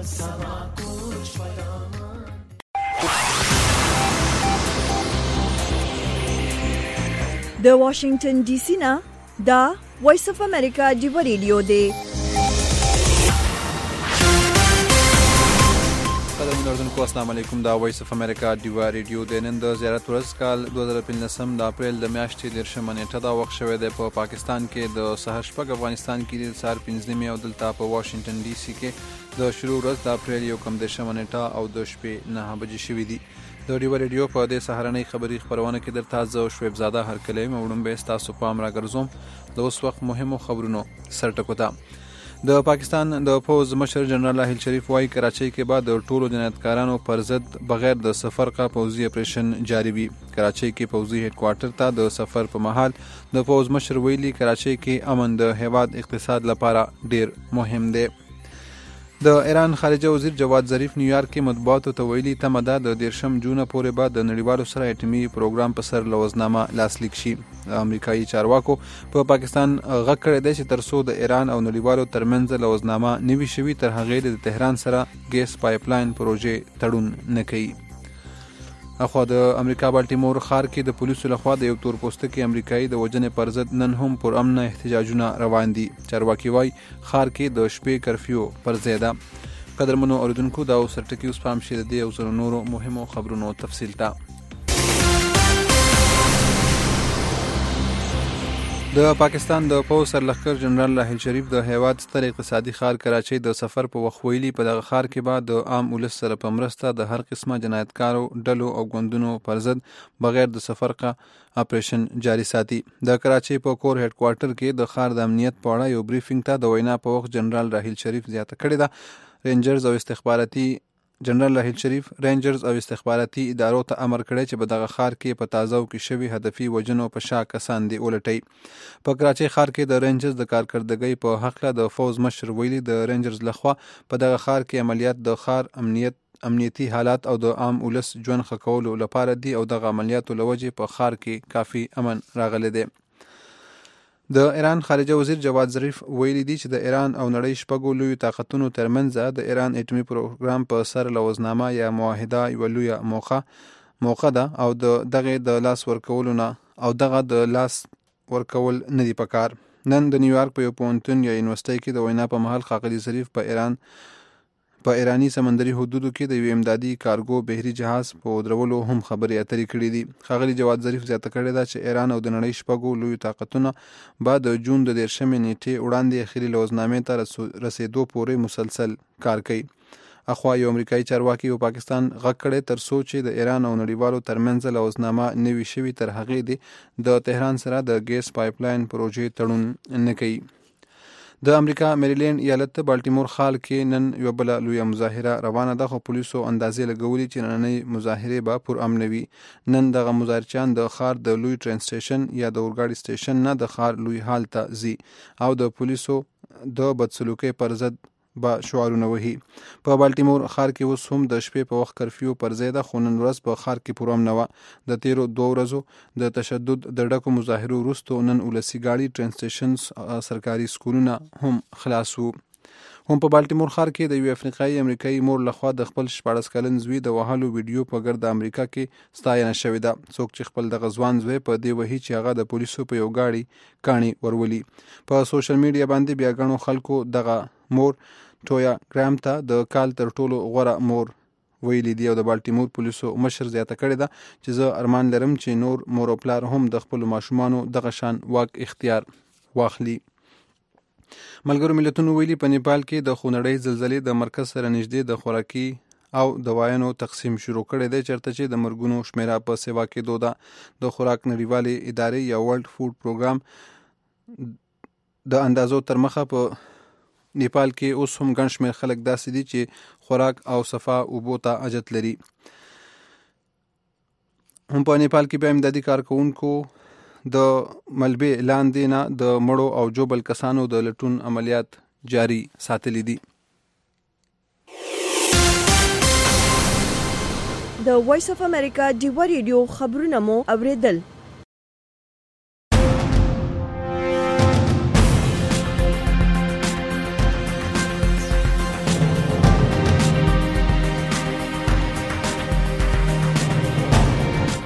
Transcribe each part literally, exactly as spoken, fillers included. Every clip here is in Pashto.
समा कुछ पदामा د واشنگټن ډي سي نه دا وایس اف امریکا دی ریډیو دی. قدرمن اردوونکو السلام علیکم. دا وایس اف امریکا دیوا ریډیو د نن د زیارت ورځ کال دوه زره پنځم د اپریل د میاشتې دیرشمه نیټه دا وخت شوی دی په پا پاکستان کې د سهار شپږ، افغانستان کې د سهار پنځه نیمې او دلته په واشنگټن ډي سي کې د شروع ورځ د اپریل یو کم دیرشمه نیټه او د شپې نهه بجې شوي دي. د دیوا ریډیو په دې سهارنۍ خبري خبرونه کې درته زه شعیب زاده هرکلی موړم به تاسو پام راګرځوم د اوس وخت مهمو خبرونو سرټکو ته. د پاکستان د فوز مشر جنرال راحیل شریف وايي کراچۍ کې بعد د ټولو جنایتکارانو پر ضد بغیر د سفر کا پوځي اپریشن جاری وي. کراچۍ کې پوځي هډ کوارټر ته د سفر په مهال د فوز مشر ویلي کراچۍ کې امن د هیواد اقتصاد لپاره ډیر مهم دی. د ایران خارجه وزیر جواد ظریف نیویارک کې مطبوعاتو ته ویلي تمه ده د دیرشم جون پورې بعد د نړیوالو سره اټومي پروګرام په سر لوزنامه لاسلیک شي. امریکایي چارواکو په پاکستان غږ کړی دی چې ترڅو د ایران او نړیوالو ترمنځ لوزنامه نوي شوي تر هغې د تهران سره ګیس پایپ لاین پروژې تړون نه کوي. اخوا د امریکا بالټیمور ښار کې د پولیسو لخوا د یو تور پوستکي امریکایي د وژنې پر ضد نن هم پر امن احتجاجونه روان دي. چارواکي وایي ښار کې د شپې کرفیو پر ځای ده. قدرمنو اوریدونکو دا اوس سرټکي اوس پام شي د دې او زرو نورو مهمو خبرونو تفصیل ته. د پاکستان د پوځ سرلښکر جنرال راحیل شریف د هیواد ستر اقتصادي ښار کراچۍ د سفر په وخت ویلي په دغه ښار کې به د عام ولس سره په مرسته د هر قسمه جنایتکارو ډلو او ګوندونو پر ضد بغیر د سفر کا اپریشن جاری ساتي. د کراچۍ په کور هډ کوارټر کې د ښار د امنیت په اړه یو بریفینګ ته د وینا په وخت جنرال راحیل شریف زیاته کړې ده. رینجرز او استخباراتي جنرال راحیل شریف رینجرز او استخباراتي ادارو ته امر کړی چې په دغه ښار کې په تازه کې شوي هدفي وژنو په شا کسان دي ولټي. په کراچۍ ښار کې د رینجرز د کارکردګۍ په هکله د فوز مشر ویلي د رینجرز لخوا په دغه ښار کې عملیات د ښار امنیت امنیتي حالات او د عام ولس ژوند ښه کولو لپاره دي او دغه عملیاتو له وجې په ښار کې کافي امن راغلی دی. د ایران خارجه وزیر جواد ظریف ویلي دي چې د ایران او نړۍ شپږو لویو طاقتونو ترمنځ د ایران اټومي پروګرام په سر لوزنامه یا معاهده یوه لویه موخه موقع ده او د دغه د لاس ورکولو نه او دغه د لاس ورکول نه دی پکار. نن د نیویارک په یو پوهنتون یا یونیورسيټي کې د وینا په مهال ښاغلي ظریف په ایران په ایرانی سمندري حدودو کې د یو امدادي کارګو بحري جهاز په درولو هم خبرې اترې کړې دي. ښاغلي جواد ظریف زیاته کړې ده چې ایران او د نړۍ شپږو لویو طاقتونه بعد د جون د دیرشمې نیټې وړاندې اخري لوزنامې ته رسېدو پورې مسلسل کار کوي. اخوا یو امریکایي چارواکي په پاکستان غږ کړی تر څو چې د ایران او نړیوالو ترمنځ لوزنامه نوي شوي تر هغې دی د تهران سره د ګیس پایپ لاین پروژې تړون نه کوي. د امریکا میریلینډ ایالت بالټیمور ښار کې نن یوه بله لویه مظاهره روانه ده خو پولیسو اندازې لګولي چې نننۍ مظاهرې به پر امن وي. نن دغه مظاهرچیان د ښار د لوی ټرین سټیشن یا د اورګاډي سټیشن نه د ښار لوی هال ته ځي او د پولیسو د بدسلوکۍ پر ضد به شعارونه وهي. په بالټیمور ښار کې اوس هم د شپې په وخت کرفیو پر ځای ده خو نن ورځ په ښار کې پوره امن نه وه. د تیرو دوه ورځو د تشدد د ډکو مظاهرو وروسته نن ولسي ګاډي ټرین سټیشن سرکاري سکولونه هم خلاص وو. هم په بالټیمور ښار کې د یو افریقایي امریکایي مور لخوا د خپل شپاړس کلن زوی د وهلو ویډیو په ګرد امریکا کې ستاینه شوې ده. څوک چې خپل دغه ځوان زوی په دې وهي چې هغه د پولیسو په یو ګاډي کاڼي ورولي. په سوشل میډیا باندې بیا ګڼو خلکو دغه مور ټویا ګرام ته د کال تر ټولو غوره مور ویلي دي او د بالټیمور پولیسو مشر زیاته کړې ده چې زه ارمان لرم چې نور مور او پلار هم د خپلو ماشومانو دغه شان واک اختیار واخلي. ملګرو ملتونو ویلي په نیپال کې د خونړۍ زلزلې د مرکز سره نږدې د خوراکي او دوايانو تقسیم شروع کړی دی چېرته چې د مرګونو شمیره په سیوا کېدو ده. د خوراک نړیوالې ادارې یا ورلد فوډ پروګرام د اندازو تر مخه په نیپال کې اوس هم ګڼ شمېر خلک داسې دي چې خوراک او صفا اوبو ته حاجت لري. هم په نیپال کې بیا امدادي کارکوونکو د ملبې لاندې نه د مړو او جوبل کسانو د لټون عملیات جاری ساتلي دي. د وایس اف امریکا دیوا ریډیو خبرونه مو اوریدل.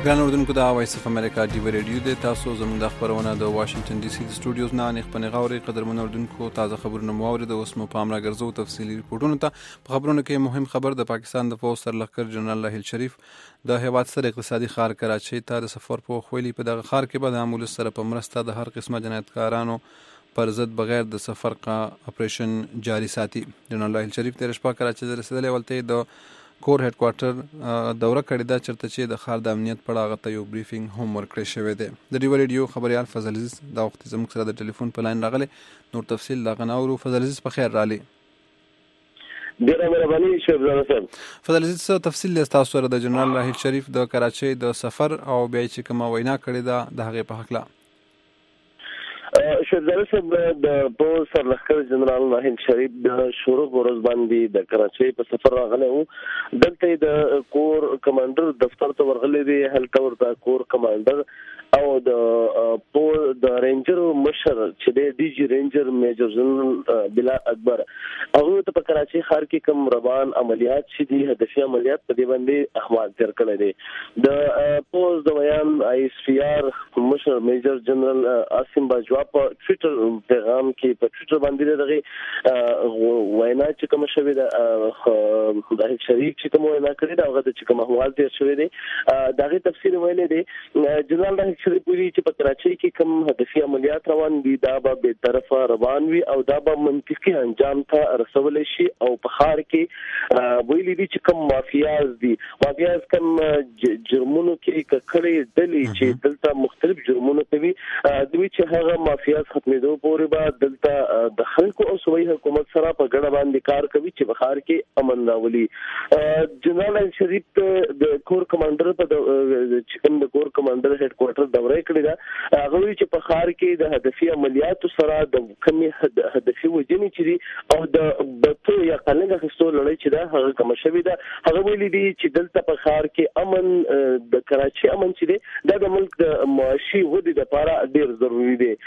ګران اوردونکو د وایس اف امریکا ډیو ریډیو د تاسو زموږ د خبرونه د واشنگټن ډي سي د سټوډیوز نه نه خپل غوړي قدرمن اوردونکو تازه خبرونه مو د اوس مو پام راګرځو تفصیلی ریپورتونه ته. په خبرونه کې مهم خبر د پاکستان د فوج سرلښکر جنرال راحیل شریف د هیواد سره اقتصادي خار کراچۍ ته د سفر په خویلی په دغه خار کې به د عامل سره په مرسته د هر قسمه جنایتکارانو پر ضد بغیر د سفر کا اپریشن جاری ساتي. جنرال راحیل شریف تیر شپه کراچۍ ته رسیدلی ولته د کور هډ کوارټر دوره کړې ده چرته چې د ښار د امنیت په اړه هغه ته یو بریفینګ هم ورکړی شوی دی. د ډیو ریډیو خبریال فضل عزیز دا وخت زموږ سره د ټلیفون په لاین راغلی. نور تفصیل د هغه نه اورو. فضل عزیز په خیر راغلی. ډیره مهرباني شهزاده صاحب. فضل عزیز څه تفصیل دی تاسو سره د جنرال راحیل شریف د کراچۍ د سفر او بیا چې کومه وینا کړې ده د هغې په هکله؟ شهزاده صاحب د پوز سرلښکر جنرال راحیل شریف د شروع ورځ باندې د کراچۍ په سفر راغلی و. دلته د کور کمانډر دفتر ته ورغلی دی. هلته ورته کور کمانډر او د پوز د رینجر مشر چې د ډي جی رینجر میجر جنرال بلال اکبر هغه ته په کراچۍ ښار کې کوم روان عملیات چې دي هدفي عملیات په دې باندې احوال تیر کړی دی. د پوز د ویان آی اس پی آر مشر میجر جنرال عاصم باجوا په ټویټر پیغام کې په ټویټر باندې دغه وینا چې کوم شوی د راحیل شریف چې کوم وینا کړی دا هغه د کوم احوال تیر شوی دی دغه تفصیل ویلې دی. جنرال راحیل شریف ویلي چې په کراچۍ کې کوم هدفي عملیات روان دي دا به به طرفه روان وي او دا به منطقي انجام ته رسول شي او په ښار کې ویلي دي چې کوم مافیاز دي مافیاز کوم جرمونو کې کړي دلې چې دلته مختلف جرمونه کوي دوی چې هغه مافیاز ختمېدو پورې به دلته د خلکو او صوبایي حکومت سره په ګډه باندې کار کوي چې په ښار کې امن راولي. جنرال راحیل شریف د کور کمانډر په چې کوم د کور کمانډر هډ کوارټر دوره کړې ده هغه وی چې په ښار کې د هدفي عملیاتو سره د کمی هدفي وجنې چې دي او د بتو یا قلنګ خستو لړۍ چې ده هغه کوم شوی ده هغه ویلي دي چې دلته په ښار کې امن د کراچۍ امن چې دی دا د ملک د معاشي ودې لپاره ډیر ضروری دی.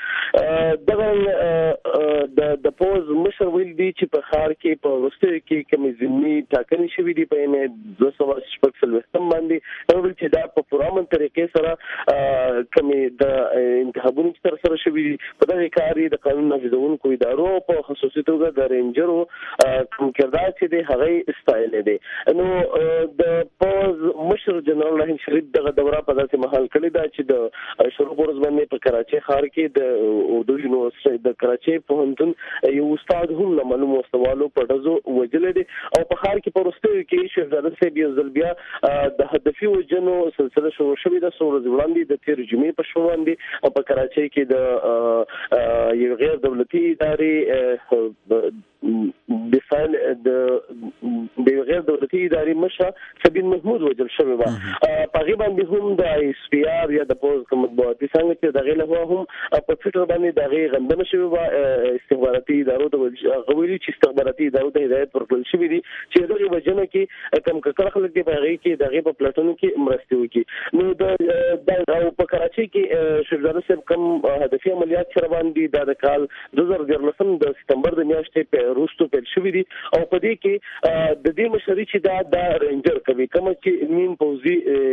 دغه د د پوز مشر ویل دي چې په ښار کې په وروستیو کې کومې ضمني ټاکنې شوي دي په یې دوه سوه شپږ څلوېښتم باندې هغه ویل چې دا په پرامن طریقې سره کمې د انتخابونو تر سره شوي دي. په دغه کار د قانون نافذونکو ادارو په خصوصي توګه د رینجرو کوم کردار چې دی هغه استایل دی. نو د پوز مشر جنرال راحیل شریف دغه دوره په داسې مهال کړې ده چې د شروع ورځ باندې په کراچۍ ښار کې د اردو یونیورسيټي د کراچۍ پوهنتون یو استاد هم له معلومو استوالو په ډزو وجل دي او په ښار کې پروستوي کې شهزاده صاحب یو ځل بیا د هدفي وجنو سلسله شروع شوې ده. څو ورځې وړاندې د تیر جمعې په شپه باندې په کراچۍ کې د یو غیر دولتي ادارې دفاع د غیر دولتي ادارې مشر سبین محمود وجل شوی و. په غیبه باندې هم د آی اس پی آر یا د پوز مطبوعاتي څنګه چې دغه له هم په ټویټر باندې دغه غندنه شوی و استخباراتي ادارو ته غوړي چې استخباراتي ادارو ته هدایت ورکړل شوی دي چې دغه وجنه کې کم کړه خلک دی په غي کې دغه په پلاتونو کې مرستي وکړي. نو د په کراچۍ کې شهزاده صاحب کوم هدفي عملیات سره باندې د کال دوه زره دیارلسم د سپتمبر د میاشتې په روستو پیل شوی دي او په دې کې د دې مشري چې دا د رینجر کوي کوم چې نیم پوزي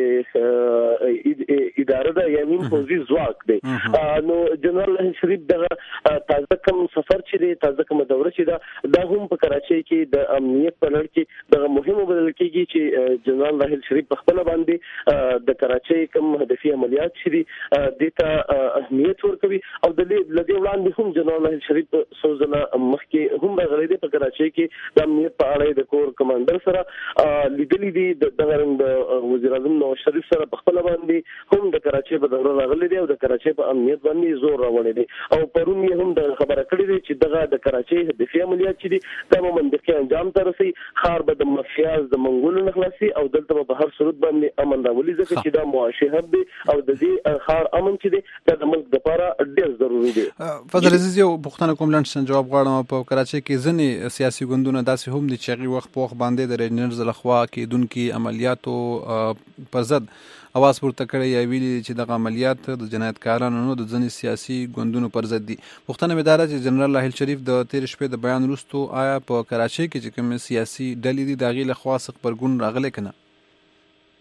اداره ده یا نیم پوزي ځواک دی. نو جنرال راحیل شریف دغه تازه کوم سفر چې دی تازه کوم دوره چې دا د هم په کراچۍ کې د امنیت په لړ کې دغه مهمه بدل کېږي چې جنرال راحیل شریف په خپل باندې د کراچۍ کوم هدفي عملیات چې دي دته اهمیت ورکوي او د لدې وړاندې هم جنرال راحیل شریف سوزنه مخکې هم راغلی دی په کراچۍ کې د امنیت په اړه د کور کمانډر سره لیدلې دي د د وزیر اعظم نواز شریف سره په خپل باندې هم د کراچۍ په دوره راغلی دی او د کراچۍ په امنیت باندې زور راوړی دی او پرون یې هم د خبره کړې ده چې دغه د کراچۍ هدفي عملیات چې دي دا منطقي انجام ته رسي ښار به د مافیاز د منګولو نه خلاصي او دلته به هر صورت باندې امن راولي ځکه چې دا معاشي حق دی او د دې ښار امن چې دی دا د ملک لپاره ډېر ضروري دی. فضل عزیز یو پوښتنه کوم لاندې جواب غواړم. په کراچۍ کې ځینې سیاسي ګوندونه داسې هم دي چې هغوی وخت په وخت باندې د رینجرز لخوا کېدونکي عملیاتو پر ضد اواز پورته کړی یا ویلي چې دغه عملیات د جنایتکارانو نه د ځینې سیاسي ګوندونو پر ضد دي. پوښتنه مې دا ده چې جنرال راحیل شریف د تېرې شپې د بیان وروستو آیا په کراچۍ کې چې کومې سیاسي ډلې دي د هغې لخوا څه غبرګون راغلی که نه؟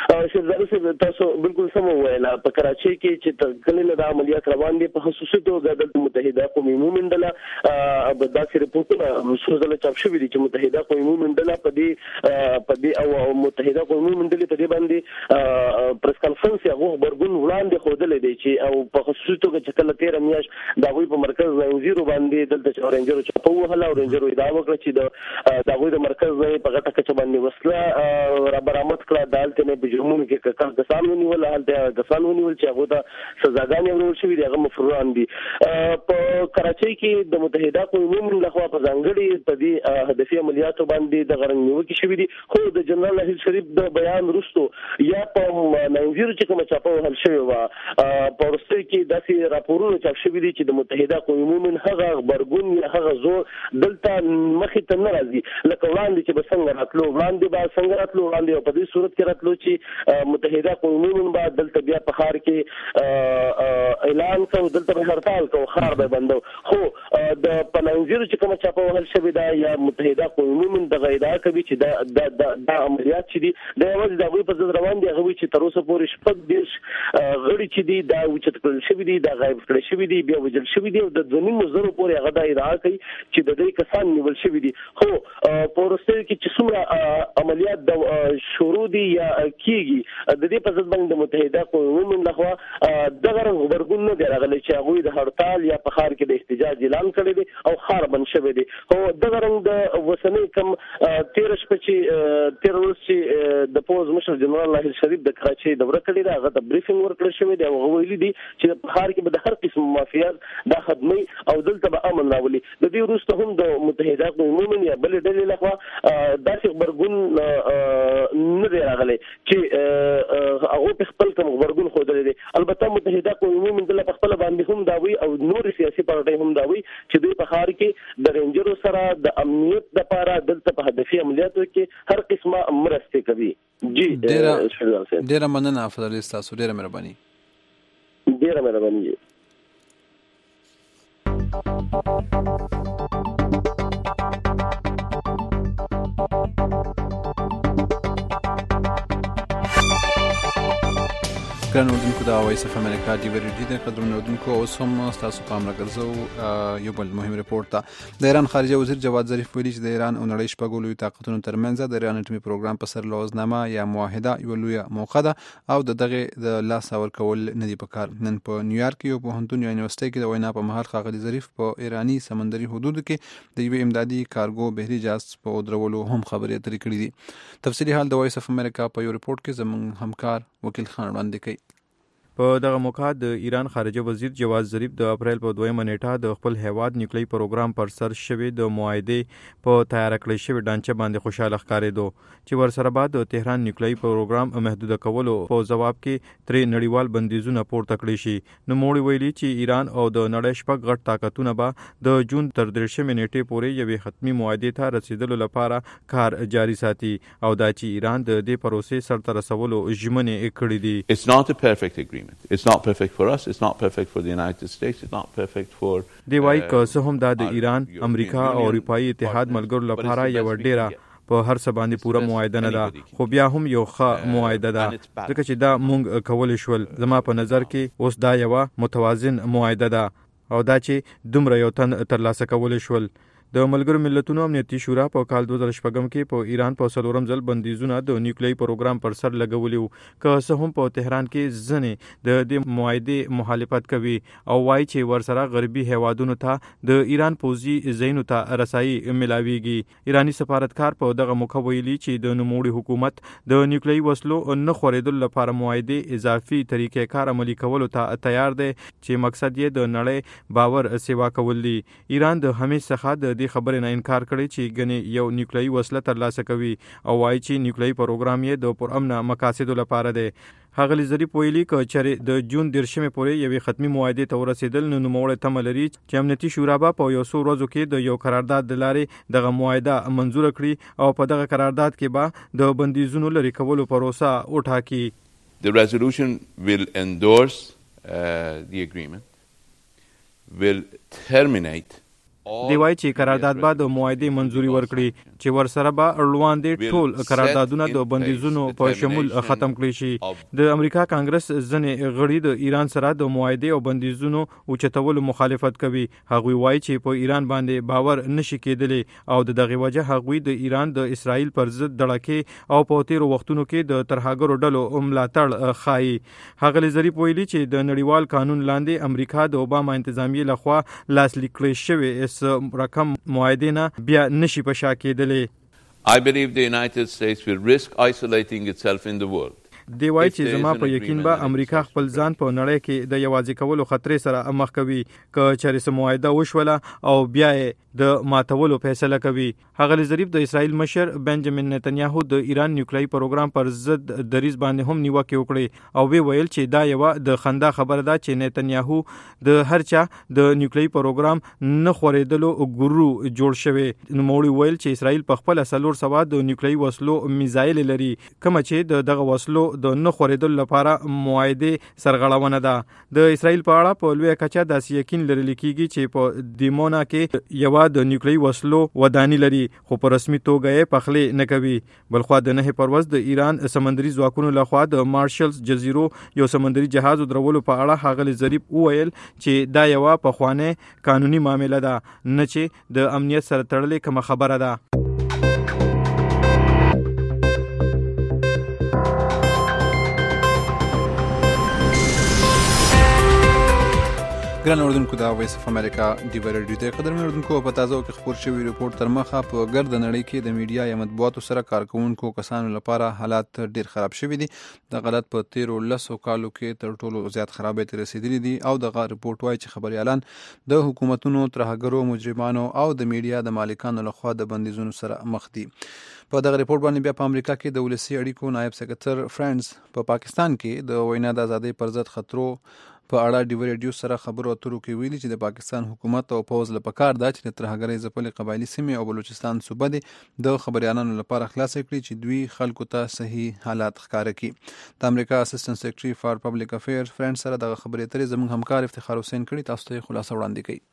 شهزاده صاحب تاسو بالکل سم ویل په کراچۍ کې چې کله د عملیات روان دي په خصوصي توګه د متحده قومونو منډله د داسې رپورټونه سوزله چاپ شوي دي چې متحده قومونو منډله په دې په دې او متحده قومونو منډلې په دې باندې پریس کانفرنس هغه خبرګون وړاندې خوده دی چې او په خصوصي توګه چې کله تیر میاشت د غوي په مرکز زنجیرو باندې دلته اورنجرو چاپو وهله اورنجرو دا وکړه چې د د غوي د مرکز په غټه کچ باندې وسله را برآمد کړه دالته نه بجرمونو کې کار کسان ونیول هلته کسان ونیول چې هغه د سزاګانې ورول شوې دي هغه مفروران دي په کراچۍ کې د متحده قومونو لخوا په ځانګړي په دې هدفي عملیاتو باندې د غرنګ نیوکې شوې دي خو د جنرال ناهید شریف د بیان وروسته یا په ننګیرو چې کوم چاپو وهل شوی و په ورسته کې داسې راپورونه چاپ شوي دي چې د متحده قومونو هغه خبرګون یا هغه زور دلته مخې ته نه راځي لکه وړاندې چې به څنګه راتلو وړاندې به څنګه راتلو وړاندې په دې صورت کې راتلو چې متحده قومونو به دلته بیا په ښار کې اعلان کوو دلته به هړتال کوو ښار به بندو خو د په ننګیرو چې کوم چاپو وهل شوی دا یا متحده قومونو دغه ادعا کوي چې دا د عملیات چې دي د یوازې د هغوی په ضد روان دي هغه چې تر اوسه پورې شپږ دېرش غړي چې دي دا اوچت کړل شوي دي دا غایب کړل شوي دي بیا وژل شوي دي او د دوه نیم زرو پورې هغه دا ادعا کوي چې د دې کسان نیول شوي دي خو په وروستیو کې چې څومره عملیات د شروع دي یا کېږي د دې په ضد باندې د متحده قومونو لخوا دغه غبرګون نه دی راغلی چې هغوی د هړتال یا په ښار کې د احتجاج اعلان کړی دی او ښار بند شوی دی خو دغه رنګ د اوسنۍ کم تېره شپه چې تېره ورځ چې د پوځ مشر جنرال ناهید شریف د کراچۍ دوره کړې ده هغه ته بریفینګ ورکړل شوی دی او هغه ویلي دي چې په ښار کې به د هر قسم مافیات دا ختمي او دلته به امن راولي د دې وروسته هم د متحده قومونو یا بلې ډلې لخوا داسې غبرګون نه دی راغلی چې هغه په خپل کوم غبرګون ښودلی دی البته متحده قومونو د په خپل باندې هم دا وی او نور سیاسي پارټۍ هم دا وی چې دوی په ښار کې د رینجرو سره د امنیت لپاره دلته په هدفي عملیاتو کې هر قسمه مرستې کوي جی ډیره ډیره مننه افضل تاسو ډیره مهرباني ډیره مهرباني ګران اردوونکو د وایس اف امریکا ډي وی ریډي د قدرمن اردوونکو اوس هم تاسو پام راګرځو یو بل مهم رپورت ته د ایران خارجه وزیر جواد ظریف ویلي چې د ایران او نړۍ شپږو لویو طاقتونو ترمنځ د ایران اټومي پروګرام په سر لوزنامه یا معاهده یو لویه موخه ده او د دغه د لاس ورکول نه دی پکار نن په نیویارک یو پوهنتون یونیورسيټي کې د وینا په مهال ښاغلي ظریف په ایرانی سمندري حدودو کې د یو امدادي کارګو بحري جهاز په درولو هم خبرې اترې کړې دي تفصیلي حال د وایس اف امریکا په یو رپورت کې زموږ همکار وکیل خان وړاندې کوي په دغه موقع د ایران خارجه وزیر جواد ظریف د اپریل په دویمه نیټه د خپل هیواد نیوکلي پروګرام پر سر شوی د معاهده په تیار کړی شوی ډانچه باندې خوشاله ښکارېدو چې ورسره بعد د تهران نیوکلي پروګرام محدود کولو په جواب کې ترې نړیوال بندیزونه پورته کړی شي نو موړي ویلي چې ایران او د نړۍ شپږ غټ طاقتونه به د جون تر درشمې نیټې پورې یوې ختمي معاهده ته رسیدلو لپاره کار جاري ساتي او دا چې ایران د دې پروسې سرته رسولو ژمنې کړې دي. It's not a perfect agreement. It's not perfect for us. It's not perfect for the United States. It's not perfect for دی وايي که څه هم دا د ایران، امریکا او اروپאי اتحاد ملګرو لپاره یو ډیره په هر څه باندې پوره معاهده نه ده خو بیا هم یو ښه معاهده ده ځکه چې دا مونږ کولی شول. زما په نظر کې اوس دا یوه متوازن معاهده ده او دا چې دومره یو تن ترلاسه کولی شول. د ملګرو ملتونو امنیتي شورا په کال دوه زره شپږم کې په ایران په څلورم ځل بندیزونه د نیوکلي پروګرام پر سر لګولي وو که څه هم په تهران کې ځنې د دې معاهدې مخالفت کوي او وایي چې ورسره غربي هیوادونو ته د ایران پوځي ځایونو ته رسایي ملاویږي. ایرانی سفارتکار په دغه موقع ویلي چې د نوموړي حکومت د نیوکلي وسلو نه خورېدلو لپاره معاهدې اضافي طریقې کار عملي کولو ته تیار دی چې مقصد یې د نړۍ باور سیوا کول دي. ایران د همیش څخه د دې خبرې نه انکار کړی چې ګنې یو نیوکلي وسله ترلاسه کوي او وایي چې نیوکلي پروګرام یې د پرامن مقاصدو لپاره دی. ښاغلي ظریف ویلي که چېرې د جون دیرشمې پورې یوې ختمي معاهدې ته ورسېدل نو نوموړی تمه لري چې امنیتي شورا به په یو څو ورځو کې د یو قرارداد د لارې دغه معاهده منظوره کړي او په دغه قرارداد کې به د بندیزونو لرې کولو پروسه وټاکي. The resolution will endorse uh, the agreement, will terminate دی وایي چې قرارداد به د معاهدې منځوري ورکړي چې ورسره به اړوندې ټول قراردادونه د بندیزونو په شمول ختم کړي شي. د امریکا کانګرس ځینې غړي د ایران سره د معاهدې او بندیزونو اوچتولو مخالفت کوي. هغوی وایي چې په ایران باندې باور نشي کېدلی او د دغه وجه هغوی د ایران د اسرائیل پر ضد دړکې او په تیرو وختونو کې د ترهګرو ډلو ملاتړ ښایي. ښاغلي ظریف ویلي چې د نړیوال قانون لاندې امریکا د اوباما انتظامیې لخوا لاسلیک کړی شوې رقم معاهدې نه بیا نشي په شا کېدلی. I believe the United States will risk isolating itself in the world. دی وایي چې زما په یقین به امریکا خپل ځان په نړۍ کې د یوازې کولو خطرې سره مخ کوي که چېرې څه معاهده وشوله او بیا یې د ماتولو فیصله کوي. ښاغلي ظریف د اسرائیل مشر بنجامین نتنیاهو د ایران نیوکلیایي پروګرام پر ضد دریځ باندې هم نیوکې وکړې او وی ویل چې دا یوه د خندا خبره ده چې نتنیاهو د هر چا د نیوکلیایي پروګرام نه خورېدلو ګورو جوړ شوی. نوموړي ویل چې اسرائیل په خپله څلور سوه د نیوکلیایي وسلو میزایل لري کومه چې د دغه وسلو د نه خورېدلو لپاره معاهدې سرغړونه ده. د اسرائیل په اړه په لویه کچه داسې یقین لرل کېږي چې په دیمونا کې یوه د نیوکلیایي وسلو وداني لري خو په رسمي توګه یې پخلی نه کوي. بلخوا د نهې پروز د ایران سمندري ځواکونو لخوا د مارشلز جزیرو یو سمندري جهاز درولو په اړه ښاغلي ظریف وویل چې دا یوه پخوانۍ قانوني معامله ده نه چې د امنیت سره تړلې کومه خبره ده. ګران اوردونکو دا وایس اف امریکا ډیوه راډیو دی. قدرمن اوردونکو په تازه کې خپور شوی ریپورت تر مخه په ګرد نړۍ کې د میډیا یا مطبوعاتو سره کارکونکو کسانو لپاره حالات ډیر خراب شوي دي. د غلط په تیرو لسو کالو کې تر ټولو زیات خرابې ته رسیدلي دي او دغه ریپورت وایي چې خبريالان د حکومتونو ترهګرو مجرمانو او د میډیا د مالکانو لخوا د بندیزونو سره مخ دي. په دغه ریپورت باندې بیا په امریکا کې د ولسي اړیکو نائب سکرټر فرانس په پاکستان کې د وینا د ازادۍ پر ضد خطرو په اړه ډیوه راډیو سره خبرو اترو کې ویلي چې د پاکستان حکومت او پوز له پکار ده چې د ترهګرۍ ځپلې قبایلي سیمې او بلوچستان صوبه دي د خبريالانو لپاره خلاص کړي چې دوی خلکو ته صحیح حالات ښکاره کړي. د امریکا اسسټنټ سیکریټري فار پبلک افیر فرانس سره دغه خبرې اترې زموږ همکار افتخار حسین کړي. تاسو ته خلاصه وړاندې کوي.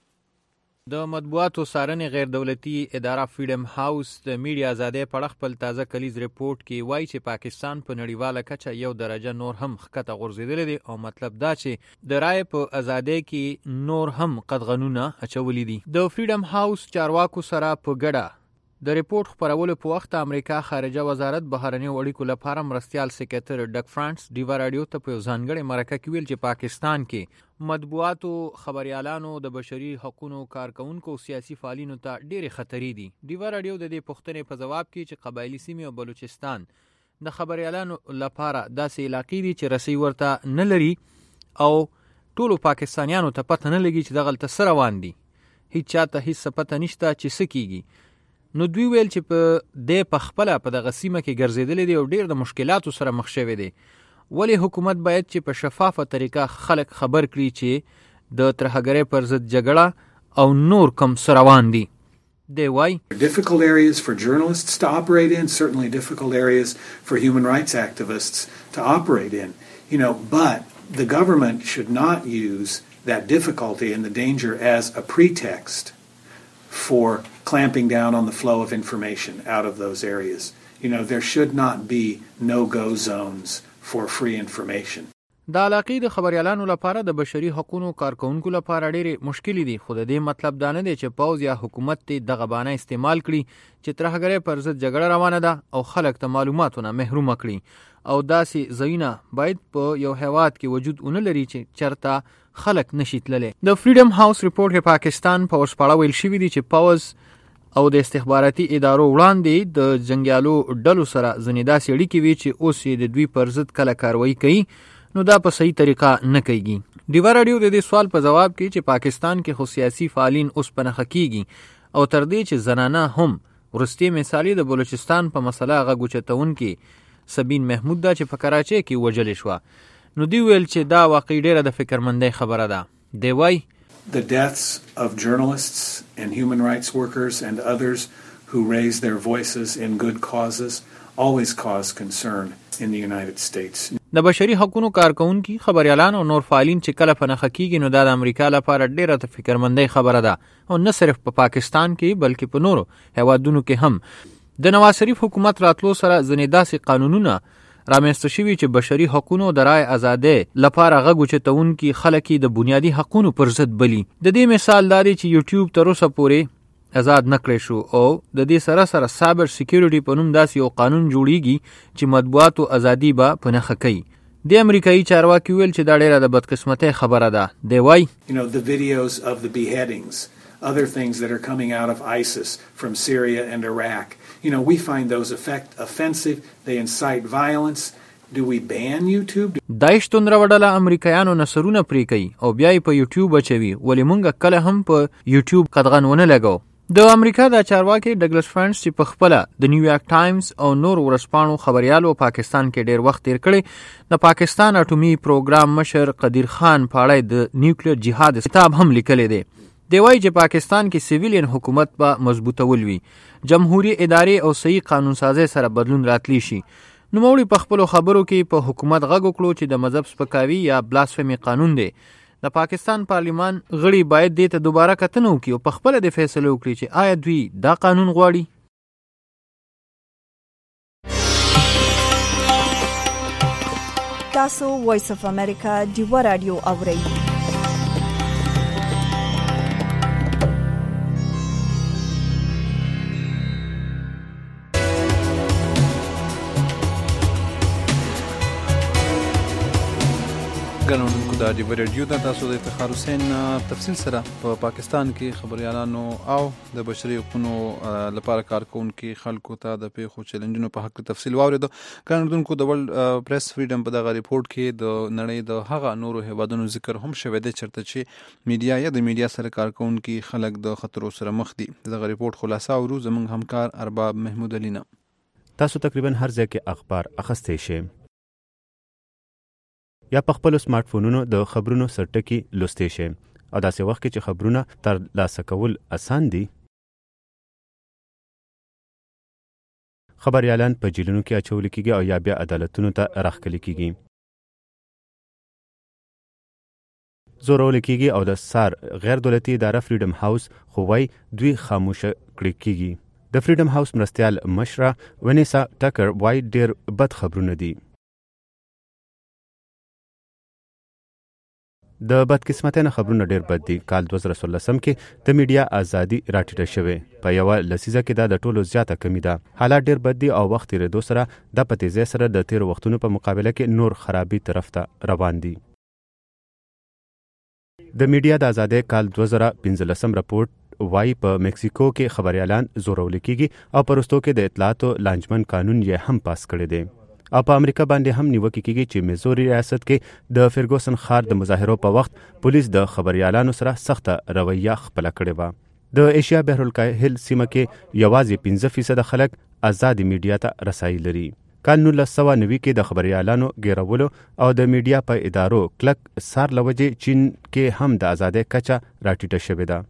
د مطبوعاتو څارنې غیر دولتي اداره فریډم هاوس د میډیا ازادۍ په اړه خپل تازه کلیز ریپورت کې وایي چې پاکستان په نړیواله کچه یو درجه نور هم ښکته غورځېدلی دی او مطلب دا چې د رایې په ازادۍ کې نور هم قدغنونه اچولي دي. د فریډم هاوس چارواکو سره په ګډه د ریپورت خپرولو په وخت امریکا خارجه وزارت بهرنیو اړیکو لپاره مرستیال سکرټر ډک فرانس ډیوه راډیو ته په یو ځانګړې مرکه کې ویل چې پاکستان کې مطبوعاتو خبريالانو د بشري حقوقو کارکونکو سیاسي فعالینو ته ډېرې خطرې دي. ډیوه راډیو د دې پوښتنې په ځواب کې چې قبایلي سیمې او بلوچستان د خبريالانو لپاره داسې علاقې دي چې رسۍ ورته نه لري او ټولو پاکستانیانو ته پته نه لګي چې دغلته څه روان دي. هیڅ چاته هیڅ پته نشته چې څه کیږي. نو دوی ویل چې په دې په خپله په دغه سیمه کې ګرځېدلی دی او ډېر د مشکلاتو سره مخ شوی دی. ولی حکومت باید چې په شفافه طریقه خلک خبر کړي چې د ترهګرۍ پر ضد جګړه او نور کم څه روان دي. دی وایي difficult areas for journalists to operate in, certainly difficult areas for human rights activists to operate in. You know, but the government should not use that difficulty and the danger as a pretext for clamping down on the flow of information out of those areas. You know, there should not be no-go zones for free information. دا علاقې د خبريالانو لپاره د بشري حقوقو کارکونکو لپاره ډېرې مشکلې دي خو د دې مطلب دا نه دی چې پوز یا حکومت ته دغه بانه استعمال کړي چې ترهګرۍ پر ضد جګړه روانه ده او خلک ته معلوماتونه محروم کړي او داسې ځایونه باید په یو هیواد کې وجود ونه لري چې چرته خلک نشي تللی. د فریډم هاوس ریپورت کې پاکستان په وسپاړه ویل شوي دي چې پوز او د استخباراتي ادارو وړاندې د جنگیالو ډلو سره ځینې داسې اړیکې وي چې اوس یې د دوی پر ضد کله کاروایی کوي نو دا په صحیح طریقه نه کیږي. ډیوه راډیو د دې سوال په جواب کې چې پاکستان کې خو سیاسي فعالین اوس په نخښه کیږي او تر دې چې زنانه هم ورستي مثالي د بلوچستان په مسله غږ اوچتونکې سبین محمود دا چې په کراچۍ کې وژلې شوه نو دی ویل چې دا واقعي ډیره د فکرمندۍ خبره ده. دی وایي The deaths of journalists and human rights workers and others who raise their voices in good causes always cause concern in the United States. د بشري حقوقو کارکونکي خبريالان او نور فعالین چې کله په نخښه کیږي نو د امریکا لپاره ډیره د فکرمندۍ خبره ده او نه صرف په پا پاکستان کې بلکې په نورو هیوادونو کې هم د نواز شریف حکومت راتلو سره ځنې داسې قانونونه رامنځته شوي چې بشري حقوقو د رای ازادۍ لپاره غږ اوچتونکي خلک د بنیادي حقوقو پر ضد بلی. د دې مثال دا دی چې یوټیوب تر اوسه پورې آزاد نکړی شو او د دې سره سره سایبر سکیورټي په نوم داسې یو قانون جوړیږي چې مطبوعاتو ازادي به په نښه کوي. د امریکایي چارواکي ویل چې دا ډیره د بدقسمتۍ خبره ده. دی وایي You know, the videos of the beheadings, other things that are coming out of ISIS from Syria and Iraq, you know, we find those effect offensive, they incite violence. Do we ban YouTube? داعش توندره وډله امریکایانو نصرونه پرې کوي او بیا یې په یوټیوب اچوي ولې مونږ کله هم په یوټیوب قدغن ونه لګو. د امریکا د چارواکي ډګلس فرانس چې په خپل د نیویارک ټایمز او نور ورسپانو خبريالو پاکستان کې ډیر وخت تیر کړي د پاکستان اټومي پروګرام مشر قدیر خان پاړی د نیوکلیر جهاد کتاب هم لیکلی دی. دی وایي چې پاکستان کې سیویلین حکومت به مضبوطول وي، جمهوریت ادارې او صحیح قانون سازي سره بدلون راتلی شي. نوموړي په خپل خبرو کې په حکومت غږ وکړو چې د مذهب سپکاوي یا بلاسفمی قانون دی. د پاکستان پارلیمان غړي باید دې ته دوباره کتنه وکړي او په خپل د فیصله وکړي چې آیا دوی دا قانون غواړي. تاسو وایس اف امریکا دیوا رادیو اورئ. ګرانونکو د دیوا رادیو د تاسو د افتخار حسین تفصیل سره په پاکستان کې خبريالانو او د بشري حقوقو لپاره کارکونکو خلکو ته د پیښو چیلنجونو په حق تفصیل واوریدو. ګرانونکو د ورلد پریس فریډم په دغه ریپورت کې د نړۍ د هغه نورو هیوادونو ذکر هم شوی دی چرته چې میډیا یا د میډیا سره کارکونکو خلک د خطرو سره مخ دي. دغه ریپورت خلاصه ورو زموږ همکار ارباب محمود علینا. تاسو تقریبا هر ځای کې اخبار اخستې شئ یا په خپل سمارټ فونونو د خبرونو سرټکی لوستې شئ او داسې وخت کې چې خبرونه تر لاسه کول اسان دي خبريالان په جیلونو کې اچول کېږي او یا بیا عدالتونو ته راخکلي کېږي. زورول کېږي او د سار غیر دولتي اداره فریډم هاوس خو وایي دوی خاموشه کړي کېږي. د فریډم هاوس مرستیال مشره ونیسا ټکر وایي ډیر بد خبرونه دي. د بدقسمتۍ نه خبرونه ډیر بد دي. کال دوه زره څلورلسم کې د میډیا ازادي راټیټه شوې په یوه لسیزه کې دا د ټولو زیاته کمی ده. حالات ډیر بد دي او وخت تیریدو سره د په تیزۍ سره د تیرو وختونو په مقابله کې نور خرابي طرف ته روان دي. د میډیا د ازادۍ کال دوه زره پنځلسم راپورټ وایي په مکسیکو کې خبريالان زورول کېږي او په وروستو کې د اطلاعاتو لانجمن قانون یې هم پاس کړی دی. او په امریکا باندې هم نیوکې کېږي چې میزوري ریاست کې د فرګوسن ښار د مظاهرو په وخت پولیس د خبريالانو سره سخته رویه خپله کړې وه. د ایشیا بحرالکاهل سیمه کې یوازې پنځه فیصده خلک ازادي میډیا ته رسایي لري. کال نولس سوه نوي کې د خبريالانو ګیرولو او د میډیا په ادارو کلک سار له وجې چین کې هم د ازادۍ کچه راټیټه شوې ده.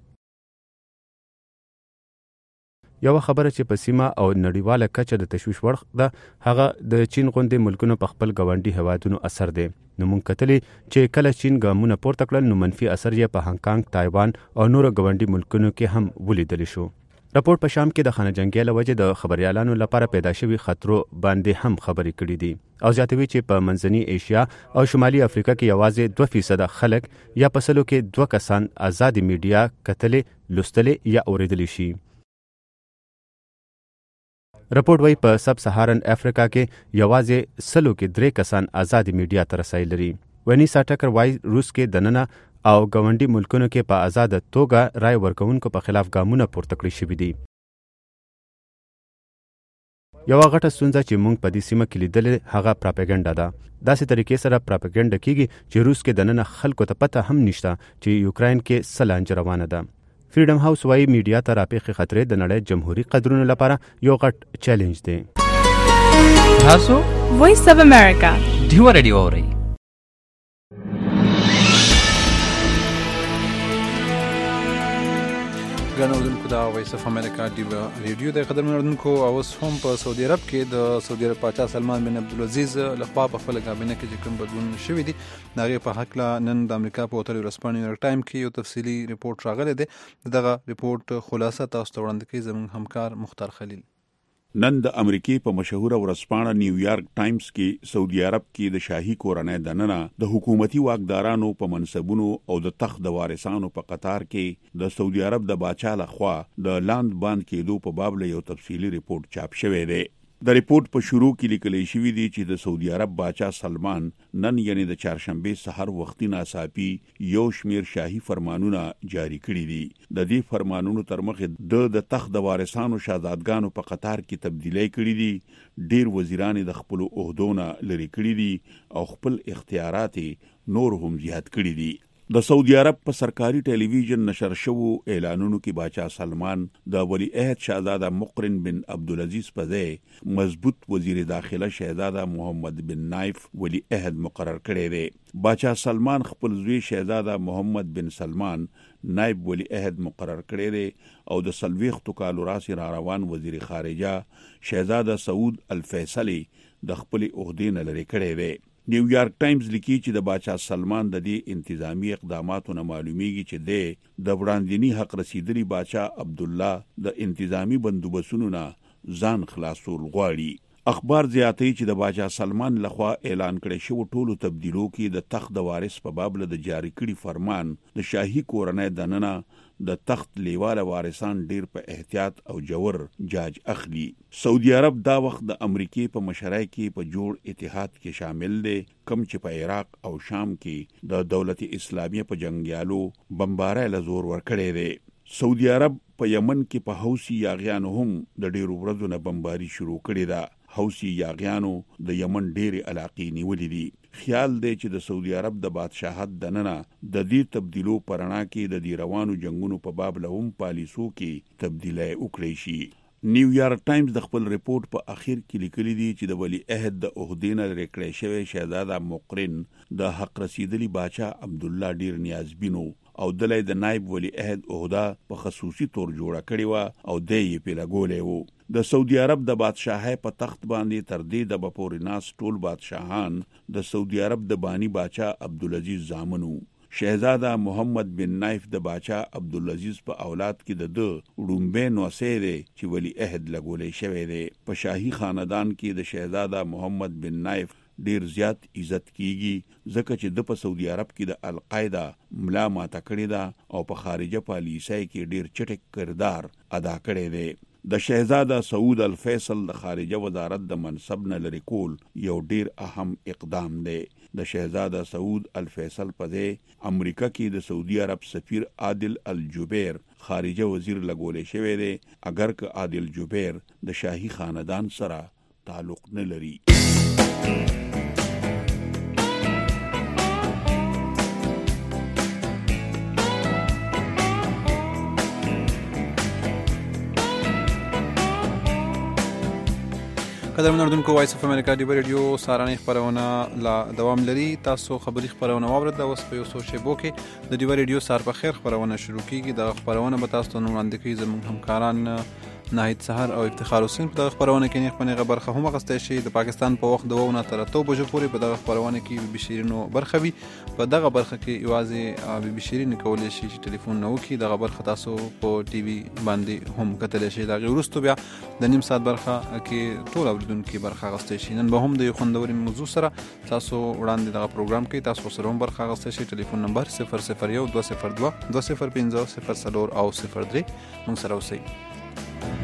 یو خبره چې په سیمه او نړیواله کچه د تشویش وړ ده هغه د چین غوندې ملکونو په خپل ګاونډي هیوادونو اثر دی. نو مونږ کتلی چې کله چین ګامونه پورته کړل نو منفي اثر یې په هانګ کانګ، تایوان او نورو ګاونډي ملکونو کې هم ولیدلی شو. راپورټ په شام کې د خانه جنګۍ له وجې د خبريالانو لپاره پیدا شوي خطرو باندې هم خبرې کړي دي او زیاتوي چې په منځني ایشیا او شمالي افریقا کې یوازې دوه فیصده خلک یا په سلو کې دوه کسان ازادي میډیا کتلې، لوستلې یا اوریدلی شي. راپورټ وایي په سب سهارن افریقا کې یوازې سلو کې درې کسان ازادي میډیا ته رسایي لري. ونیسا ټکر وایي روس کې دننه او ګاونډي ملکونو کې په آزاده توګه رای ورکوونکو په خلاف ګامونه پورته کړي شوي دي. یوه غټه ستونزه چې موږ په دې سیمه کې لیدلې هغه پراپاګنډا ده. داسې طریقې سره پراپاګنډا کېږي چې روس کې دننه خلکو ته پته هم نشته چې یوکراین کې څه لانجه روانه ده. فریډم هاوس وایي میډیا ته راپېښې خطرې د نړۍ جمهوري قدرونو لپاره یو غټ چیلنج دی. تاسو وایس اف امریکا دیوا رادیو اورئ. ګرانو اوریدونکو دا وایس اف امریکا ډیو ریډیو د قدرمنو اوریدونکو اوس هم په سعودي عرب کې د سعودي عرب پاچا سلمان بن عبدالعزیز لخوا په خپل کابینه کې چې کوم بدلون شوی دی د هغې په هکله نن د امریکا په وتلې ورځپاڼې نیویارک ټایم کې یو تفصیلي ریپورټ راغلی دی دغه ریپورټ خلاصه تاسو ته وړاندې کوي زموږ همکار مختار خلیل. نن د امریکای په مشهوره ورځپاڼه نیویارک ټایمز کې سعودي عرب کې د شاهي کورنۍ دننه د حکومتي واکدارانو په منصبونو او د تخت د وارثانو په قطار کې د سعودي عرب د باچا لخوا د لاند باند کېدو په باب له یو تفصیلي ریپورت چاپ شوی دی. د ریپورت په شروع کې لیکل شوی دی چې د سعودي عرب باچا سلمان نن یعنی د چهارشنبه سحر وختي ناڅاپي یو شمیر شاهي فرمانونه جاری کړي دي. د دې فرمانونو تر مخه د د تخت د وارثانو شاهزادګانو په قطار کې تبدیلی کړي دي. ډیر وزیران د خپل عہدونه لري کړي دي او خپل اختیارات نور هم زیات کړي دي. د سعودي عرب په سرکاري ټلویزیون نشر شوو اعلانونو کې باچا سلمان د ولی عہد شهزاده مقرن بن عبدالعزیز په ځای مضبوط وزیر داخله شهزاده محمد بن نایف ولی عہد مقرر کړی دی. باچا سلمان خپل زوی شهزاده محمد بن سلمان نایب ولی عہد مقرر کړی دی او د څلوېښتو کالو راسي را روان وزیر خارجه شهزاده سعود الفیصلي د خپل عہدې نه لرې کړی دی. نیویارک ټایمز لیکي چې د باچا سلمان د دې انتظامی اقداماتو نه معلومیږي چې د د وړاندینی حق رسیدلی باچا عبد الله د انتظامی بندوبستونو نه ځان خلاصول غواړي. اخبار زیاتوي چې د باچا سلمان لخوا اعلان کړی شو ټولو تبدیلو کې د تخت د وارث په باب له د جاری کړي فرمان د شاهي کورنۍ دننه د تخت لیواله وارثان ډیر په احتیاط او جوور جاج اخلي. سعودي عرب دا وخت د امریکای په مشرۍ کې په جوړ اتحاد کې شامل دی کم چې په عراق او شام کې د دولت اسلامیه په جنگیالو بمبارۍ له زور ورکړی دی. سعودي عرب په یمن کې په حوثي یاغیانو هم د ډیرو ورځو نه بمباري شروع کړې ده. حوثي یاغیانو د یمن ډېرې علاقې نیولې دي. خیال دی چې د سعودي عرب د بادشاهت دننه د دې تبدیلو پرنا کې د دې روانو جنگونو په باب له هم پالیسو کې تبدیلی وکړی شي. نیویارک ټایمز د خپل ریپورت په اخر کې لیکلي دي چې د ولی عہد د عہدې نه لرې کړی شوی شهزاده مقرن د حق رسیدلی باچا عبد الله ډیر نیازبینو او دلای د نائب ولی عہد عہده په خصوصي تور جوړه کړی و او د یې په لګولې وو. د سعودي عرب د بادشاہي په تخت باندې تر دې د بپورې ناس ټول بادشاهان د سعودي عرب د بانی باچا عبدالعزیز زامنو. شهزاده محمد بن نایف د باچا عبدالعزیز په اولاد کې د د وړومبی نوسی دی چې ولی عہد لګولې شوی دی. په شاهي خاندان کې د شهزاده محمد بن نایف ډیر زیات عزت کیږي ځکه چې د په سعودي عرب کې د القاعده ملا ماته کړې ده او په خارجه پالیسۍ کې ډیر چټک کردار ادا کړی دی. د شهزاده سعود الفیصل د خارجه وزارت د منصب نه لرې کول یو ډیر اهم اقدام دی. د شهزاده سعود الفیصل په ځای امریکا کې د سعودي عرب سفیر عادل الجبیر خارجه وزیر لګولې شوی دی اگر که عادل جبیر د شاهي خاندان سره تعلق نه لري. قدرمن اوریدونکو وایس اف امریکا ډیو ریډیو سارانه خبرونه لا دوام لري. تاسو خبري خبرونه واورئ د اوس په یو څو شیبو کې د ډیو ریډیو سار په خیر خبرونه شروع کیږي. د خبرونه به تاسو ته وړاندې کوي زموږ همکاران ناهید سحر او افتخار حسین. په دغه خبرونه کې نه خپل برخه هم غوښتل شي. د پاکستان په وخت د وونه تر اتو بجو پورې په دغه خبرونه کې بي بي شیرینو برخه وي. په دغه برخه کې یوازې بي بي شیرین کولای شي چې ټلیفون نو کې دغه برخه تاسو په ټي وي باندې هم کتل شي. دا غوړستو بیا د نیم ساعت برخه کې ټول اوریدونکو برخه غوښتل شي. نن به هم د خوندوري موضوع سره تاسو وړاندې دغه پروګرام کې تاسو سره هم برخه غوښتل شي. ټلیفون نمبر صفر صفر یو دوه صفر دوه دوه صفر پنځه صفر څلور او صفر درې موږ سره اوسئ.